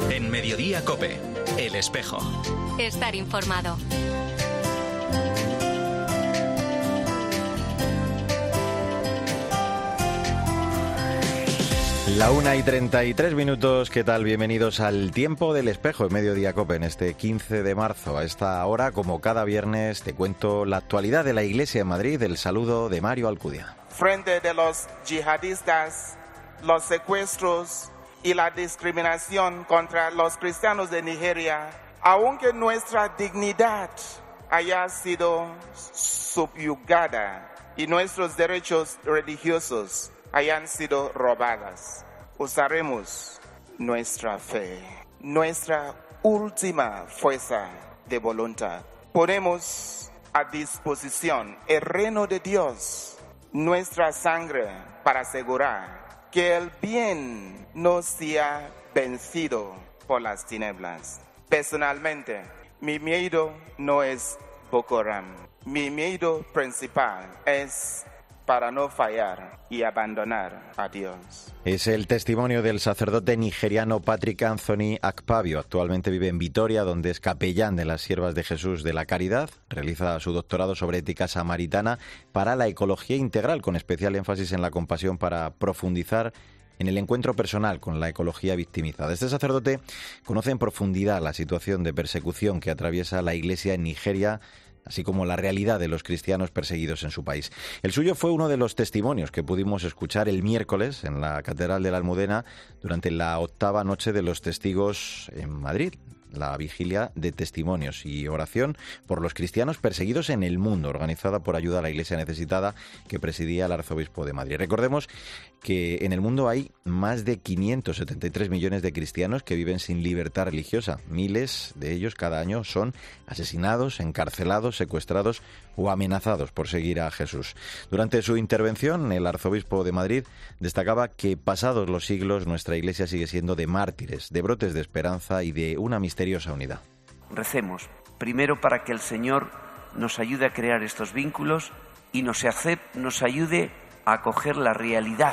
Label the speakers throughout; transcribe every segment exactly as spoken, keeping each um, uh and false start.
Speaker 1: En Mediodía COPE, El Espejo.
Speaker 2: Estar informado.
Speaker 3: La una y treinta y tres minutos, ¿qué tal? Bienvenidos al Tiempo del Espejo en Mediodía COPE en este quince de marzo. A esta hora, como cada viernes, te cuento la actualidad de la Iglesia en Madrid. El saludo de Mario Alcudia.
Speaker 4: Frente de los yihadistas, los secuestros y la discriminación contra los cristianos de Nigeria, aunque nuestra dignidad haya sido subyugada y nuestros derechos religiosos hayan sido robadas, usaremos nuestra fe, nuestra última fuerza de voluntad. Ponemos a disposición el reino de Dios, nuestra sangre, para asegurar que el bien no sea vencido por las tinieblas. Personalmente, mi miedo no es Boko Haram. Mi miedo principal es para no fallar y abandonar a Dios.
Speaker 3: Es el testimonio del sacerdote nigeriano Patrick Anthony Akpabio. Actualmente vive en Vitoria, donde es capellán de las Siervas de Jesús de la Caridad. Realiza su doctorado sobre ética samaritana para la ecología integral, con especial énfasis en la compasión para profundizar en el encuentro personal con la ecología victimizada. Este sacerdote conoce en profundidad la situación de persecución que atraviesa la Iglesia en Nigeria, así como la realidad de los cristianos perseguidos en su país. El suyo fue uno de los testimonios que pudimos escuchar el miércoles en la Catedral de la Almudena durante la octava noche de los testigos en Madrid, la vigilia de testimonios y oración por los cristianos perseguidos en el mundo, organizada por Ayuda a la Iglesia Necesitada, que presidía el arzobispo de Madrid. Recordemos que en el mundo hay más de quinientos setenta y tres millones de cristianos que viven sin libertad religiosa. Miles de ellos cada año son asesinados, encarcelados, secuestrados o amenazados por seguir a Jesús. Durante su intervención, el arzobispo de Madrid destacaba que pasados los siglos nuestra Iglesia sigue siendo de mártires, de brotes de esperanza y de una misteriosa unidad.
Speaker 5: Recemos, primero para que el Señor nos ayude a crear estos vínculos y nos, acep- nos ayude a acoger la realidad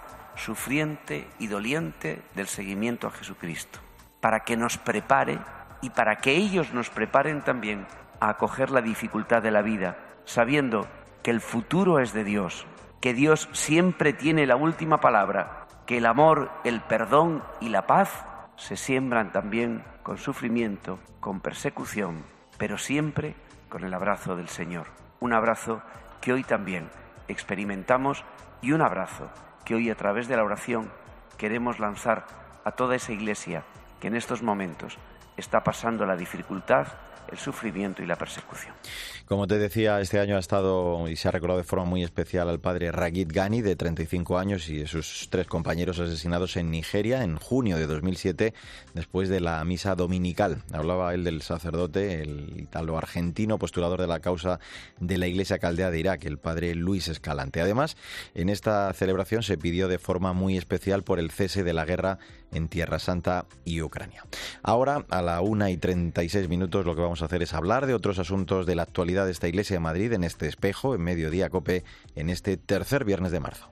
Speaker 5: sufriente y doliente del seguimiento a Jesucristo, para que nos prepare y para que ellos nos preparen también a acoger la dificultad de la vida, sabiendo que el futuro es de Dios, que Dios siempre tiene la última palabra, que el amor, el perdón y la paz se siembran también con sufrimiento, con persecución, pero siempre con el abrazo del Señor. Un abrazo que hoy también experimentamos y un abrazo que hoy a través de la oración queremos lanzar a toda esa Iglesia que en estos momentos está pasando la dificultad, el sufrimiento y la persecución.
Speaker 3: Como te decía, este año ha estado y se ha recordado de forma muy especial al padre Ragid Ghani, de treinta y cinco años, y de sus tres compañeros asesinados en Nigeria en junio de dos mil siete, después de la misa dominical. Hablaba él del sacerdote, el italo-argentino postulador de la causa de la Iglesia Caldea de Irak, el padre Luis Escalante. Además, en esta celebración se pidió de forma muy especial por el cese de la guerra en Tierra Santa y Ucrania. Ahora, a la una y treinta y seis minutos, lo que vamos a hacer es hablar de otros asuntos de la actualidad de esta Iglesia de Madrid en este espejo, en Mediodía COPE, en este tercer viernes de marzo.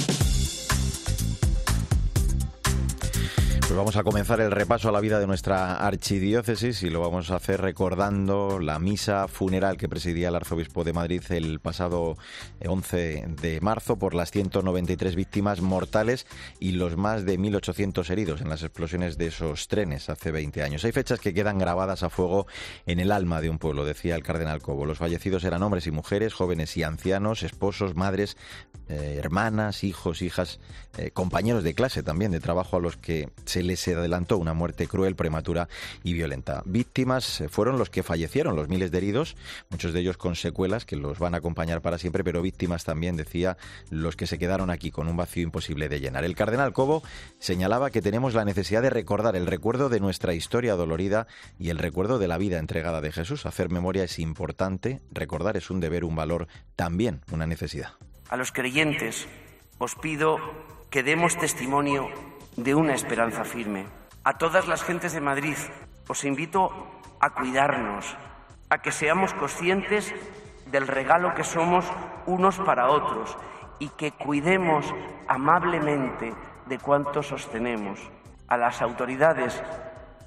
Speaker 3: Pues vamos a comenzar el repaso a la vida de nuestra archidiócesis y lo vamos a hacer recordando la misa funeral que presidía el arzobispo de Madrid el pasado once de marzo por las ciento noventa y tres víctimas mortales y los más de mil ochocientos heridos en las explosiones de esos trenes hace veinte años. Hay fechas que quedan grabadas a fuego en el alma de un pueblo, decía el cardenal Cobo. Los fallecidos eran hombres y mujeres, jóvenes y ancianos, esposos, madres, eh, hermanas, hijos, hijas, eh, compañeros de clase también, de trabajo, a los que se les adelantó una muerte cruel, prematura y violenta. Víctimas fueron los que fallecieron, los miles de heridos, muchos de ellos con secuelas que los van a acompañar para siempre, pero víctimas también, decía, los que se quedaron aquí con un vacío imposible de llenar. El cardenal Cobo señalaba que tenemos la necesidad de recordar el recuerdo de nuestra historia dolorida y el recuerdo de la vida entregada de Jesús. Hacer memoria es importante, recordar es un deber, un valor, también una necesidad.
Speaker 5: A los creyentes os pido que demos testimonio de una esperanza firme. A todas las gentes de Madrid os invito a cuidarnos, a que seamos conscientes del regalo que somos unos para otros y que cuidemos amablemente de cuanto sostenemos. A las autoridades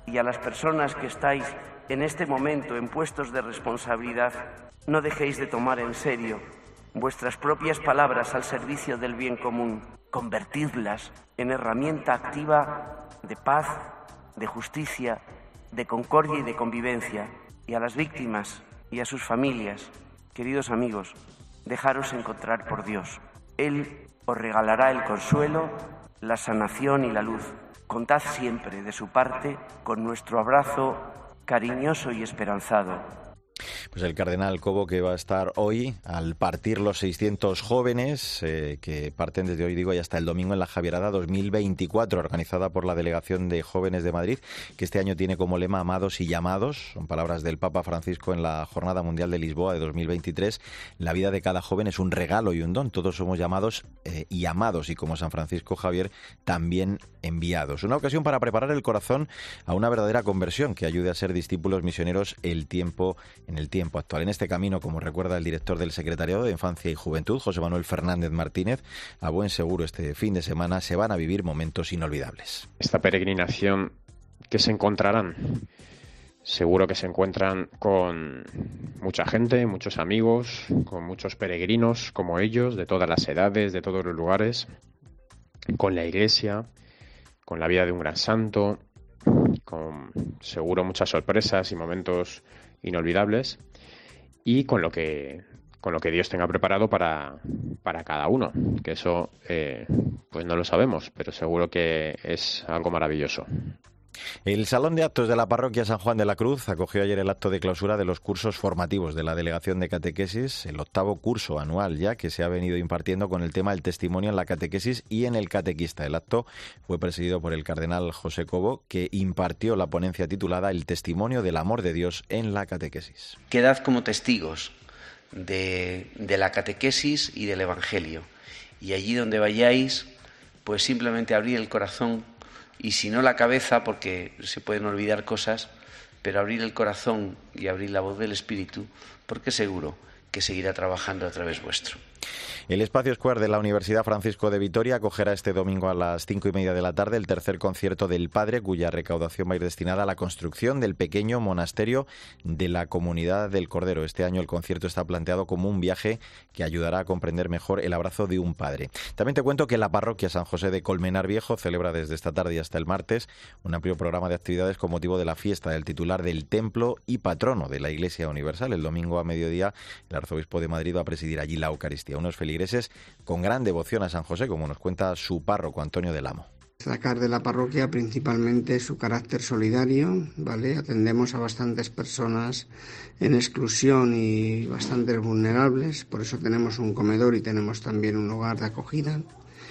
Speaker 5: Y a las personas que estáis en este momento en puestos de responsabilidad, no dejéis de tomar en serio vuestras propias palabras al servicio del bien común. Convertidlas en herramienta activa de paz, de justicia, de concordia y de convivencia. Y a las víctimas y a sus familias, queridos amigos, dejaros encontrar por Dios. Él os regalará el consuelo, la sanación y la luz. Contad siempre de su parte con nuestro abrazo cariñoso y esperanzado.
Speaker 3: Pues el cardenal Cobo, que va a estar hoy al partir los seiscientos jóvenes eh, que parten desde hoy, digo, y hasta el domingo en la Javierada dos mil veinticuatro, organizada por la Delegación de Jóvenes de Madrid, que este año tiene como lema Amados y Llamados. Son palabras del Papa Francisco en la Jornada Mundial de Lisboa de dos mil veintitrés. La vida de cada joven es un regalo y un don. Todos somos llamados eh, y amados, y como San Francisco Javier, también enviados. Una ocasión para preparar el corazón a una verdadera conversión que ayude a ser discípulos misioneros el tiempo en el tiempo actual. En este camino, como recuerda el director del Secretariado de Infancia y Juventud, José Manuel Fernández Martínez, a buen seguro este fin de semana se van a vivir momentos inolvidables.
Speaker 6: Esta peregrinación que se encontrarán, seguro que se encuentran con mucha gente, muchos amigos, con muchos peregrinos como ellos, de todas las edades, de todos los lugares, con la Iglesia, con la vida de un gran santo, con seguro muchas sorpresas y momentos inolvidables, y con lo que con lo que Dios tenga preparado para, para cada uno, que eso eh, pues no lo sabemos, pero seguro que es algo maravilloso.
Speaker 3: El Salón de Actos de la Parroquia San Juan de la Cruz acogió ayer el acto de clausura de los cursos formativos de la Delegación de Catequesis, el octavo curso anual ya que se ha venido impartiendo con el tema del testimonio en la catequesis y en el catequista. El acto fue presidido por el cardenal José Cobo, que impartió la ponencia titulada El testimonio del amor de Dios en la catequesis.
Speaker 7: Quedad como testigos de, de la catequesis y del Evangelio, y allí donde vayáis, pues simplemente abrir el corazón, y si no la cabeza, porque se pueden olvidar cosas, pero abrir el corazón y abrir la voz del Espíritu, porque seguro que seguirá trabajando a través vuestro.
Speaker 3: El Espacio Square de la Universidad Francisco de Vitoria acogerá este domingo a las cinco y media de la tarde el tercer concierto del Padre, cuya recaudación va a ir destinada a la construcción del pequeño monasterio de la Comunidad del Cordero. Este año el concierto está planteado como un viaje que ayudará a comprender mejor el abrazo de un padre. También te cuento que la parroquia San José de Colmenar Viejo celebra desde esta tarde y hasta el martes un amplio programa de actividades con motivo de la fiesta del titular del templo y patrono de la Iglesia Universal. El domingo a mediodía el arzobispo de Madrid va a presidir allí la Eucaristía. Unos feligreses con gran devoción a San José, como nos cuenta su párroco Antonio del Amo.
Speaker 8: Destacar de la parroquia principalmente su carácter solidario, ¿vale? Atendemos a bastantes personas en exclusión y bastantes vulnerables, por eso tenemos un comedor y tenemos también un hogar de acogida.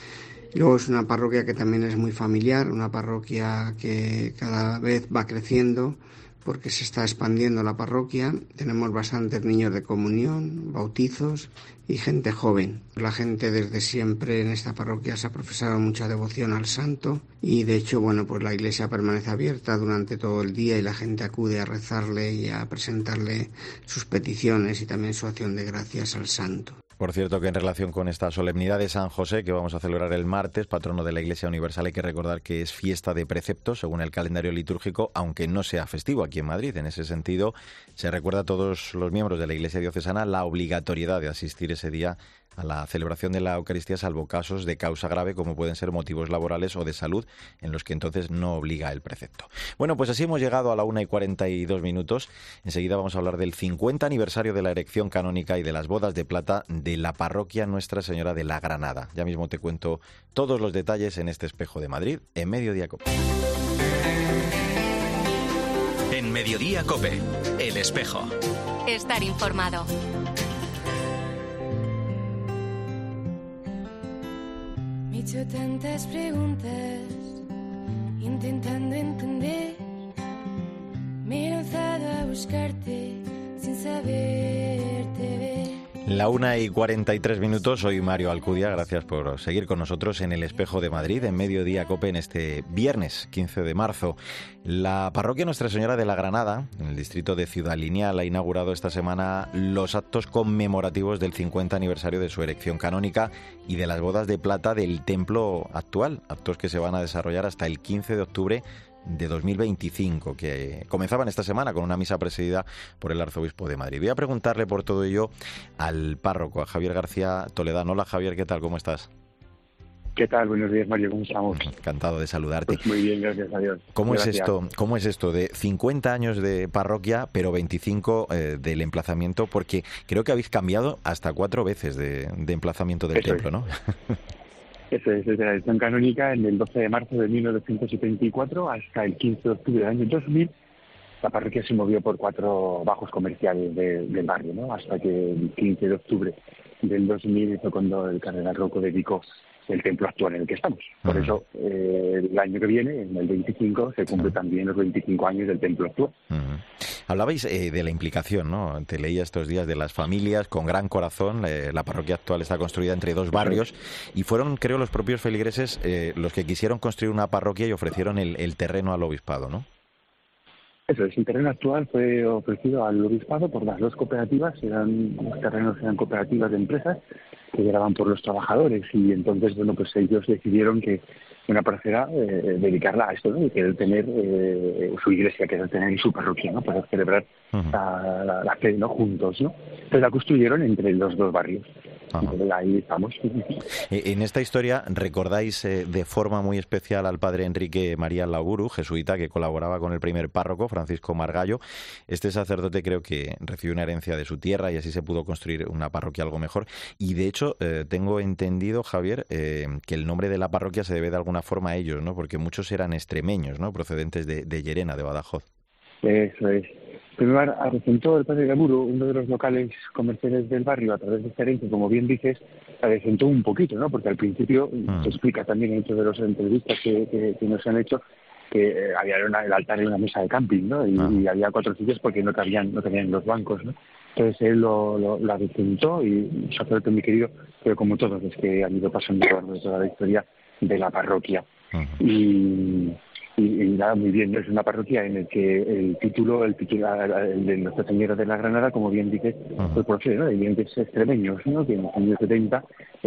Speaker 8: Y luego es una parroquia que también es muy familiar, una parroquia que cada vez va creciendo porque se está expandiendo la parroquia. Tenemos bastantes niños de comunión, bautizos y gente joven. La gente desde siempre en esta parroquia se ha profesado mucha devoción al santo y de hecho, bueno, pues la iglesia permanece abierta durante todo el día y la gente acude a rezarle y a presentarle sus peticiones y también su acción de gracias al santo.
Speaker 3: Por cierto que en relación con esta solemnidad de San José que vamos a celebrar el martes, patrono de la Iglesia Universal, hay que recordar que es fiesta de preceptos según el calendario litúrgico, aunque no sea festivo aquí en Madrid. En ese sentido, se recuerda a todos los miembros de la Iglesia diocesana la obligatoriedad de asistir ese día a la celebración de la Eucaristía, salvo casos de causa grave como pueden ser motivos laborales o de salud, en los que entonces no obliga el precepto. Bueno, pues así hemos llegado a la una y cuarenta y dos minutos. Enseguida vamos a hablar del cincuenta aniversario de la erección canónica y de las bodas de plata de la parroquia Nuestra Señora de la Granada. Ya mismo te cuento todos los detalles en este Espejo de Madrid, en Mediodía Cope.
Speaker 1: En Mediodía Cope, El Espejo.
Speaker 2: Estar informado.
Speaker 9: Me he hecho tantas preguntas, intentando entender. Me he lanzado a buscarte sin saberte ver.
Speaker 3: La una y cuarenta y tres minutos, soy Mario Alcudia, gracias por seguir con nosotros en el Espejo de Madrid, en Mediodía Cope, en este viernes quince de marzo. La parroquia Nuestra Señora de la Granada, en el distrito de Ciudad Lineal, ha inaugurado esta semana los actos conmemorativos del cincuenta aniversario de su erección canónica y de las bodas de plata del templo actual, actos que se van a desarrollar hasta el quince de octubre de dos mil veinticinco, que comenzaban esta semana con una misa presidida por el arzobispo de Madrid. Voy a preguntarle por todo ello al párroco, a Javier García Toledano. Hola Javier, ¿qué tal? ¿Cómo estás?
Speaker 10: ¿Qué tal? Buenos días, Mario, ¿cómo estamos?
Speaker 3: Encantado de saludarte.
Speaker 10: Pues muy bien, gracias a Dios.
Speaker 3: ¿Cómo
Speaker 10: gracias.
Speaker 3: es esto? ¿Cómo es esto de cincuenta años de parroquia, pero veinticinco eh, del emplazamiento? Porque creo que habéis cambiado hasta cuatro veces de, de emplazamiento del
Speaker 10: Eso
Speaker 3: templo,
Speaker 10: es.
Speaker 3: ¿no?
Speaker 10: Eso es, desde la edición canónica en el doce de marzo de mil novecientos setenta y cuatro hasta el quince de octubre del año dos mil, la parroquia se movió por cuatro bajos comerciales de, del barrio, ¿no? Hasta que el quince de octubre del dos mil fue cuando el cardenal Rocco dedicó el templo actual en el que estamos. Por uh-huh. eso, eh, el año que viene, en el veinticinco, se cumple uh-huh. también los veinticinco años del templo actual.
Speaker 3: Uh-huh. Hablabais eh, de la implicación, ¿no? Te leía estos días de las familias con gran corazón. Eh, la parroquia actual está construida entre dos barrios y fueron, creo, los propios feligreses eh, los que quisieron construir una parroquia y ofrecieron el, el terreno al obispado, ¿no?
Speaker 10: Eso es, el terreno actual fue ofrecido al obispado por las dos cooperativas, eran los terrenos eran cooperativas de empresas que llegaban por los trabajadores y entonces, bueno, pues ellos decidieron que una parcela eh, dedicarla a esto, ¿no? Y querer tener eh, su iglesia, querer tener su parroquia, ¿no? Para celebrar uh-huh. la, la, la fe, ¿no? Juntos, ¿no? Entonces la construyeron entre los dos barrios. Uh-huh. Ahí estamos.
Speaker 3: En esta historia recordáis eh, de forma muy especial al padre Enrique María Lauguru, jesuita, que colaboraba con el primer párroco, Francisco Margallo. Este sacerdote creo que recibió una herencia de su tierra y así se pudo construir una parroquia algo mejor. Y de hecho, eh, tengo entendido, Javier, eh, que el nombre de la parroquia se debe de alguna forma a ellos, ¿no? Porque muchos eran extremeños, ¿no? Procedentes de, de Llerena, de Badajoz.
Speaker 10: Eso es. Primero arrecentó el padre Lauguru, uno de los locales comerciales del barrio, a través de esta herencia, como bien dices, arrecentó un poquito, ¿no? Porque al principio, mm. se explica también en muchas de las entrevistas que, que, que nos han hecho, que eh, había una, el altar y una mesa de camping, ¿no? Y, ah. y había cuatro sillas porque no cabían, no cabían los bancos, ¿no? Entonces él lo, lo, lo arrecentó y un sacerdote muy querido, pero como todos los que han ido pasando a lo largo de toda la historia de la parroquia. Uh-huh. Y... Y, y nada, muy bien, es una parroquia en el que el título, el título el de Nuestra Señora de la Granada, como bien dices, uh-huh. fue procede, ¿no? De dientes extremeños, ¿no? Que en los años setenta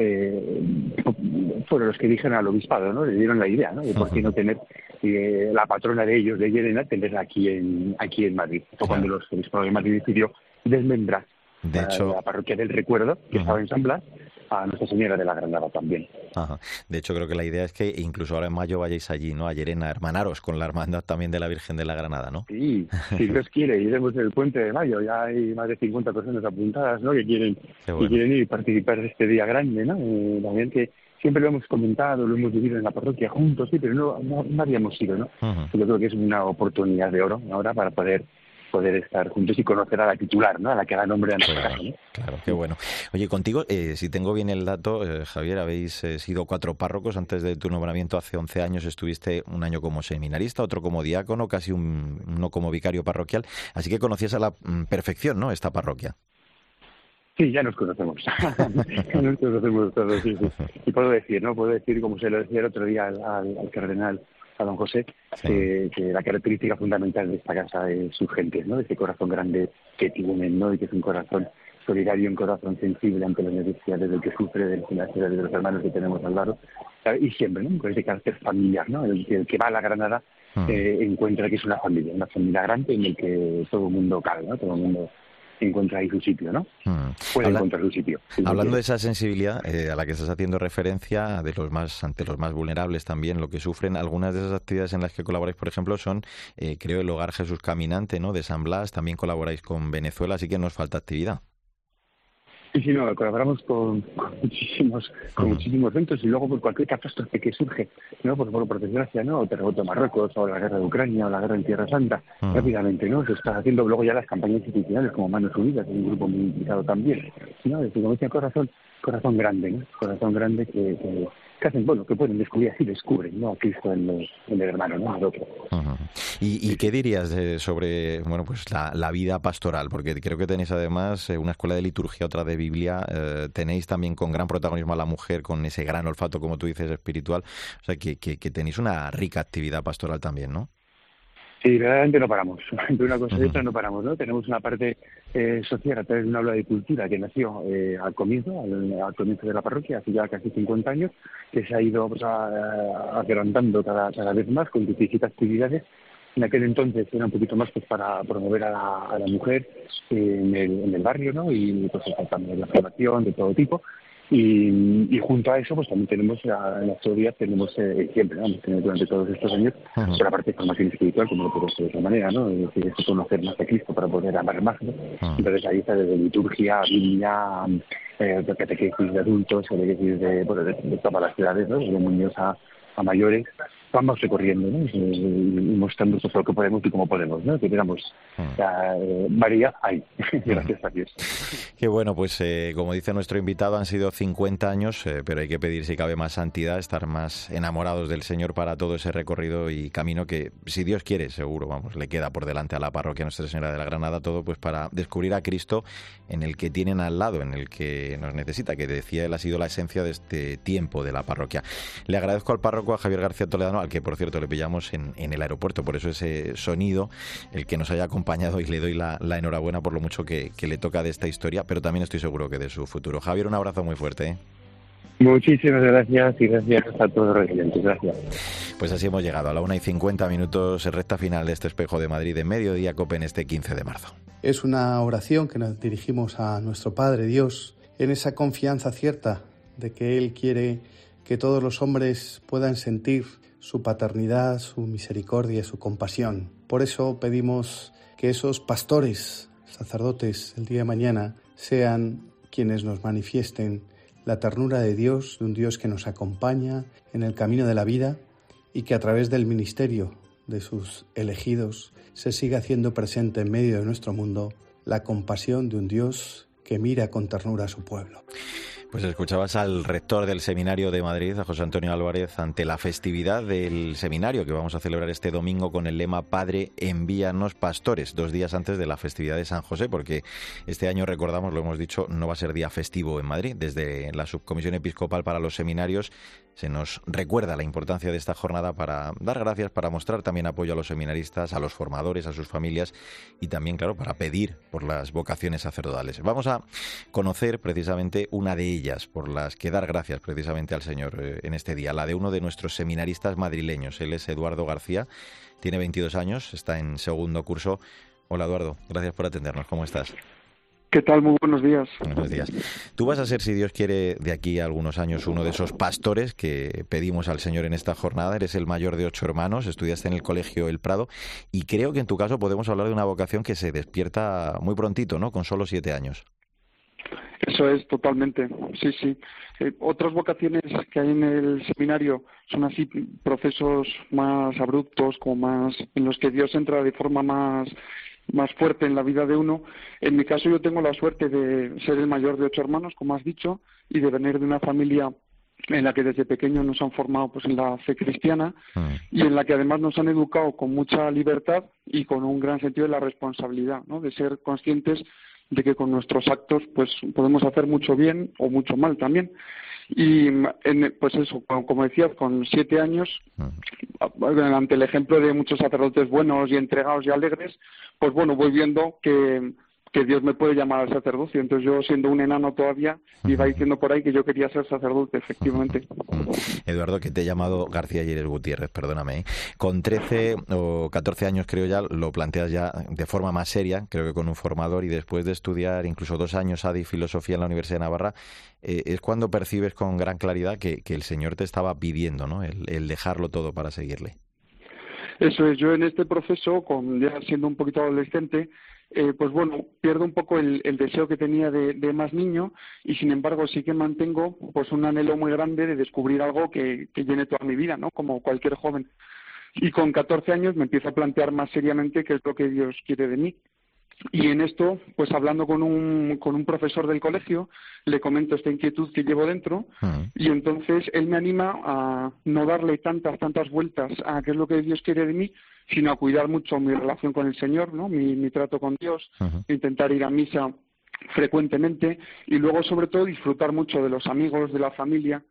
Speaker 10: eh, fueron los que dijeron al obispado, ¿no? Le dieron la idea, ¿no? De por qué no tener eh, la patrona de ellos, de Llerena, tenerla aquí en aquí en Madrid. Fue cuando los obispados de Madrid decidió desmembrar
Speaker 3: de
Speaker 10: la,
Speaker 3: hecho,
Speaker 10: la parroquia del Recuerdo, que uh-huh. estaba en San Blas, a Nuestra Señora de la Granada también.
Speaker 3: Ajá. De hecho, creo que la idea es que incluso ahora en mayo vayáis allí, ¿no? A Llerena, hermanaros con la hermandad también de la Virgen de la Granada, ¿no?
Speaker 10: Sí, si Dios quiere, iremos el puente de mayo. Ya hay más de cincuenta personas apuntadas, ¿no? Que quieren, bueno. que quieren ir y participar de este día grande, ¿no? Eh, también que siempre lo hemos comentado, lo hemos vivido en la parroquia juntos, sí, pero no, no, no habíamos ido, ¿no? Uh-huh. Yo creo que es una oportunidad de oro ahora para poder poder estar juntos y conocer a la titular, ¿no? A la que da nombre a nuestra
Speaker 3: claro,
Speaker 10: casa, ¿no?
Speaker 3: Claro, qué bueno. Oye, contigo, eh, si tengo bien el dato, eh, Javier, habéis eh, sido cuatro párrocos. Antes de tu nombramiento hace once años estuviste un año como seminarista, otro como diácono, casi un, uno como vicario parroquial. Así que conocías a la mm, perfección, ¿no?, esta parroquia.
Speaker 10: Sí, ya nos conocemos. ya nos conocemos todos, sí, sí. Y puedo decir, ¿no? Puedo decir, como se lo decía el otro día al, al, al cardenal, a don José, sí. que, que la característica fundamental de esta casa es su gente, ¿no? Ese corazón grande que tienen, ¿no? Y que es un corazón solidario, un corazón sensible ante las necesidades del que sufre, de las necesidades de los hermanos que tenemos al lado, y siempre, ¿no? Con ese carácter familiar, ¿no? El, el que va a la Granada uh-huh. eh, encuentra que es una familia, una familia grande en el que todo el mundo cabe, ¿no? Todo el mundo encuentra ahí su sitio, ¿no? Hmm. Puede Habla, encontrar su sitio. Si
Speaker 3: hablando de esa sensibilidad eh, a la que estás haciendo referencia, de los más ante los más vulnerables también, lo que sufren, algunas de esas actividades en las que colaboráis, por ejemplo, son, eh, creo, el Hogar Jesús Caminante, ¿no?, de San Blas, también colaboráis con Venezuela, así que nos falta actividad.
Speaker 10: Sí, sí, no, colaboramos con, con muchísimos con uh-huh. muchísimos eventos y luego por cualquier catástrofe que surge, ¿no? Por, por, por desgracia, ¿no? O terremoto de Marruecos, o la guerra de Ucrania, o la guerra en Tierra Santa, uh-huh. rápidamente, ¿no? Se está haciendo luego ya las campañas institucionales como Manos Unidas, un grupo muy implicado también, ¿no? Es como decía, corazón, corazón grande, ¿no? Corazón grande que, que, que hacen, bueno, que pueden descubrir, así descubren, ¿no? A Cristo en, los, en el hermano, ¿no? Al otro.
Speaker 3: Uh-huh. ¿Y, y qué dirías de, sobre, bueno, pues la, la vida pastoral? Porque creo que tenéis además una escuela de liturgia, otra de Biblia, eh, tenéis también con gran protagonismo a la mujer, con ese gran olfato, como tú dices, espiritual, o sea, que, que, que tenéis una rica actividad pastoral también, ¿no?
Speaker 10: Sí, verdaderamente no paramos. Entre una cosa y otra no paramos, ¿no? Tenemos una parte eh, social a través de una aula de cultura que nació eh, al comienzo, al, al comienzo de la parroquia, hace ya casi cincuenta años, que se ha ido pues, agrandando cada, cada vez más con distintas actividades. En aquel entonces era un poquito más pues para promover a la, a la mujer eh, en, el, en el barrio, ¿no? Y pues también la formación de todo tipo. Y, y junto a eso, pues también tenemos la, en la historia, tenemos eh, siempre, ¿no? Hemos tenido durante todos estos años, uh-huh. la parte de formación espiritual, como lo puedo hacer de otra manera, ¿no? Es decir, es conocer más a Cristo para poder amar más, ¿no? Uh-huh. Entonces ahí está desde liturgia, Biblia, eh, catequesis de adultos, catequesis de, bueno, de, de todas las ciudades, ¿no? De niños a, a mayores, vamos recorriendo, ¿no? Y, y mostrando pues, lo que podemos y cómo podemos, ¿no? Que digamos, uh-huh. la eh, variedad hay, gracias a Dios.
Speaker 3: Qué bueno, pues eh, como dice nuestro invitado, han sido cincuenta años, eh, pero hay que pedir si cabe más santidad, estar más enamorados del Señor para todo ese recorrido y camino que, si Dios quiere, seguro, vamos, le queda por delante a la parroquia Nuestra Señora de la Granada, todo pues para descubrir a Cristo en el que tienen al lado, en el que nos necesita, que decía él ha sido la esencia de este tiempo de la parroquia. Le agradezco al párroco, a Javier García Toledano, al que por cierto le pillamos en, en el aeropuerto, por eso ese sonido, el que nos haya acompañado, y le doy la, la enhorabuena por lo mucho que, que le toca de esta historia, pero también estoy seguro que de su futuro. Javier, un abrazo muy fuerte, ¿eh?
Speaker 10: Muchísimas gracias y gracias a todos los oyentes. Gracias.
Speaker 3: Pues así hemos llegado a la una y cincuenta minutos, recta final de este Espejo de Madrid de Mediodía Cope en este quince de marzo.
Speaker 11: Es una oración que nos dirigimos a nuestro Padre Dios en esa confianza cierta de que Él quiere que todos los hombres puedan sentir su paternidad, su misericordia, su compasión. Por eso pedimos que esos pastores, sacerdotes, el día de mañana, sean quienes nos manifiesten la ternura de Dios, de un Dios que nos acompaña en el camino de la vida y que a través del ministerio de sus elegidos se siga haciendo presente en medio de nuestro mundo la compasión de un Dios que mira con ternura a su pueblo.
Speaker 3: Pues escuchabas al rector del Seminario de Madrid, a José Antonio Álvarez, ante la festividad del seminario que vamos a celebrar este domingo con el lema Padre, envíanos pastores, dos días antes de la festividad de San José, porque este año, recordamos, lo hemos dicho, no va a ser día festivo en Madrid. Desde la Subcomisión Episcopal para los Seminarios se nos recuerda la importancia de esta jornada para dar gracias, para mostrar también apoyo a los seminaristas, a los formadores, a sus familias y también, claro, para pedir por las vocaciones sacerdotales. Vamos a conocer precisamente una de ellas, por las que dar gracias precisamente al Señor eh, en este día, la de uno de nuestros seminaristas madrileños. Él es Eduardo García, tiene veintidós años, está en segundo curso. Hola Eduardo, gracias por atendernos, ¿cómo estás?
Speaker 12: ¿Qué tal? Muy buenos días.
Speaker 3: Buenos días. Tú vas a ser, si Dios quiere, de aquí a algunos años uno de esos pastores que pedimos al Señor en esta jornada. Eres el mayor de ocho hermanos, estudiaste en el Colegio El Prado y creo que en tu caso podemos hablar de una vocación que se despierta muy prontito, ¿no? Con solo siete años.
Speaker 12: Eso es, totalmente. Sí, sí. Eh, otras vocaciones que hay en el seminario son así procesos más abruptos, como más en los que Dios entra de forma más más fuerte en la vida de uno. En mi caso yo tengo la suerte de ser el mayor de ocho hermanos, como has dicho, y de venir de una familia en la que desde pequeños nos han formado pues en la fe cristiana mm. y en la que además nos han educado con mucha libertad y con un gran sentido de la responsabilidad, ¿no? De ser conscientes de que con nuestros actos pues podemos hacer mucho bien o mucho mal también. Y en, pues eso, como decías, con siete años, ante el ejemplo de muchos sacerdotes buenos y entregados y alegres, pues bueno, voy viendo que, que Dios me puede llamar al sacerdocio. Entonces yo, siendo un enano todavía, iba diciendo por ahí que yo quería ser sacerdote, efectivamente.
Speaker 3: Eduardo, que te he llamado García y eres Gutiérrez, perdóname, ¿eh? Con trece o catorce años, creo ya, lo planteas ya de forma más seria, creo que con un formador, y después de estudiar incluso dos años A D I Filosofía en la Universidad de Navarra, eh, es cuando percibes con gran claridad que, que el Señor te estaba pidiendo, ¿no? El, el dejarlo todo para seguirle.
Speaker 12: Eso es, yo en este proceso, con ya siendo un poquito adolescente, Eh, pues bueno, pierdo un poco el, el deseo que tenía de, de más niño y sin embargo sí que mantengo pues un anhelo muy grande de descubrir algo que, que llene toda mi vida, ¿no? Como cualquier joven. Y con catorce años me empiezo a plantear más seriamente qué es lo que Dios quiere de mí. Y en esto, pues hablando con un, con un profesor del colegio, le comento esta inquietud que llevo dentro uh-huh. y entonces él me anima a no darle tantas, tantas vueltas a qué es lo que Dios quiere de mí, sino a cuidar mucho mi relación con el Señor, ¿no? Mi, mi trato con Dios, uh-huh. intentar ir a misa frecuentemente y luego, sobre todo, disfrutar mucho de los amigos, de la familia,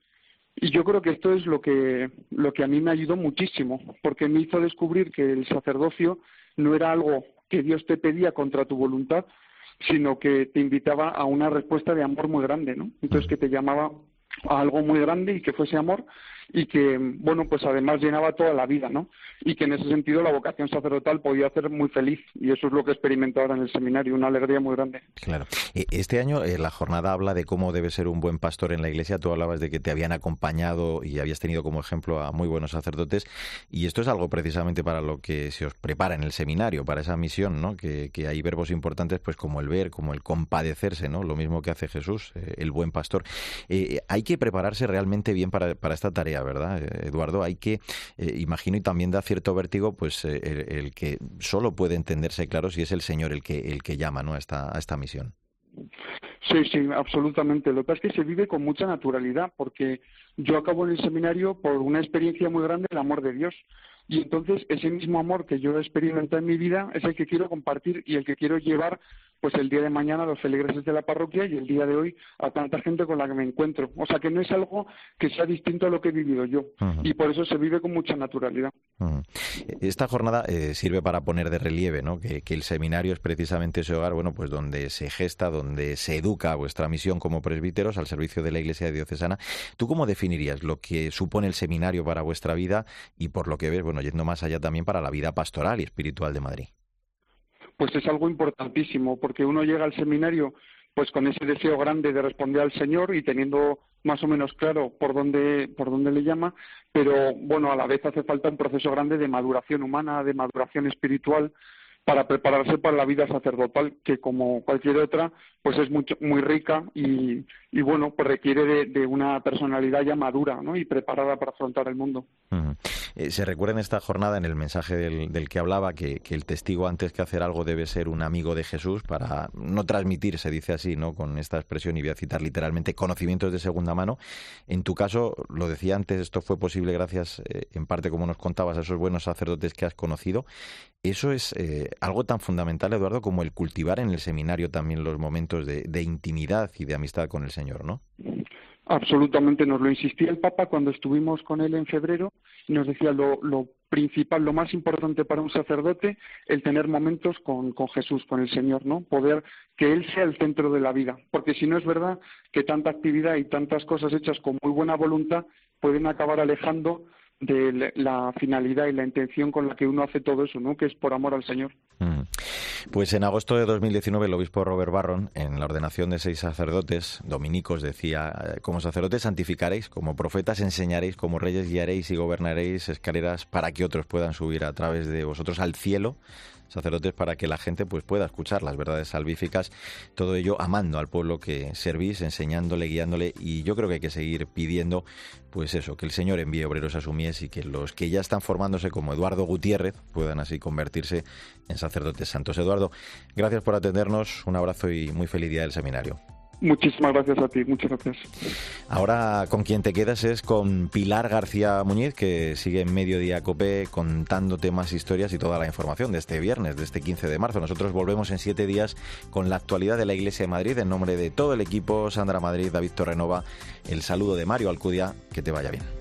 Speaker 12: Y yo creo que esto es lo que, lo que a mí me ayudó muchísimo, porque me hizo descubrir que el sacerdocio no era algo que Dios te pedía contra tu voluntad, sino que te invitaba a una respuesta de amor muy grande, ¿no? Entonces que te llamaba a algo muy grande y que fuese amor y que, bueno, pues además llenaba toda la vida, ¿no? Y que en ese sentido la vocación sacerdotal podía hacer muy feliz, y eso es lo que experimento ahora en el seminario, una alegría muy grande.
Speaker 3: Claro. Este año eh, la jornada habla de cómo debe ser un buen pastor en la Iglesia. Tú hablabas de que te habían acompañado y habías tenido como ejemplo a muy buenos sacerdotes, y esto es algo precisamente para lo que se os prepara en el seminario, para esa misión, ¿no? Que, que hay verbos importantes, pues como el ver, como el compadecerse, ¿no? Lo mismo que hace Jesús, eh, el buen pastor. Eh, hay que prepararse realmente bien para, para esta tarea, ¿verdad, Eduardo? Hay que, eh, imagino, y también da cierto vértigo, pues eh, el, el que solo puede entenderse claro si es el Señor el que el que llama, ¿no? a esta, a esta misión.
Speaker 12: Sí, sí, absolutamente. Lo que pasa es que se vive con mucha naturalidad, porque yo acabo en el seminario por una experiencia muy grande del amor de Dios. Y entonces ese mismo amor que yo he experimentado en mi vida es el que quiero compartir y el que quiero llevar, pues el día de mañana a los feligreses de la parroquia y el día de hoy a tanta gente con la que me encuentro. O sea, que no es algo que sea distinto a lo que he vivido yo. Uh-huh. Y por eso se vive con mucha naturalidad.
Speaker 3: Uh-huh. Esta jornada eh, sirve para poner de relieve, ¿no? Que, que el seminario es precisamente ese hogar, bueno, pues donde se gesta, donde se educa vuestra misión como presbíteros al servicio de la Iglesia diocesana. ¿Tú cómo definirías lo que supone el seminario para vuestra vida y, por lo que ves, bueno, yendo más allá también para la vida pastoral y espiritual de Madrid?
Speaker 12: Pues es algo importantísimo, porque uno llega al seminario pues con ese deseo grande de responder al Señor y teniendo más o menos claro por dónde por dónde le llama, pero bueno, a la vez hace falta un proceso grande de maduración humana, de maduración espiritual, para prepararse para la vida sacerdotal, que como cualquier otra, pues es mucho, muy rica y, y bueno, pues requiere de, de una personalidad ya madura, ¿no? Y preparada para afrontar el mundo.
Speaker 3: Uh-huh. Eh, se recuerda en esta jornada, en el mensaje del, del que hablaba, que, que el testigo, antes que hacer algo, debe ser un amigo de Jesús, para no transmitir, se dice así, ¿no? Con esta expresión, y voy a citar literalmente, conocimientos de segunda mano. En tu caso, lo decía antes, esto fue posible gracias, eh, en parte, como nos contabas, a esos buenos sacerdotes que has conocido. Eso es eh, algo tan fundamental, Eduardo, como el cultivar en el seminario también los momentos de, de intimidad y de amistad con el Señor, ¿no?
Speaker 12: Absolutamente, nos lo insistía el Papa cuando estuvimos con él en febrero, y nos decía lo, lo principal, lo más importante para un sacerdote, el tener momentos con, con Jesús, con el Señor, ¿no? Poder que Él sea el centro de la vida, porque si no es verdad que tanta actividad y tantas cosas hechas con muy buena voluntad pueden acabar alejando de la finalidad y la intención con la que uno hace todo eso, ¿no? Que es por amor al Señor.
Speaker 3: Mm. Pues en agosto de dos mil diecinueve el obispo Robert Barron, en la ordenación de seis sacerdotes dominicos, decía: como sacerdotes santificaréis, como profetas enseñaréis, como reyes guiaréis y gobernaréis escaleras para que otros puedan subir a través de vosotros al cielo, sacerdotes para que la gente pues pueda escuchar las verdades salvíficas, todo ello amando al pueblo que servís, enseñándole, guiándole, y yo creo que hay que seguir pidiendo pues eso, que el Señor envíe obreros a su mies y que los que ya están formándose, como Eduardo Gutiérrez, puedan así convertirse en sacerdotes santos. Eduardo, gracias por atendernos, un abrazo y muy feliz día del seminario.
Speaker 12: Muchísimas gracias a ti, muchas gracias.
Speaker 3: Ahora con quien te quedas es con Pilar García Muñiz, que sigue en Mediodía COPE contándote más historias y toda la información de este viernes, de este quince de marzo. Nosotros volvemos en siete días con la actualidad de la Iglesia de Madrid. En nombre de todo el equipo, Sandra Madrid, David Torrenova, el saludo de Mario Alcudia, que te vaya bien.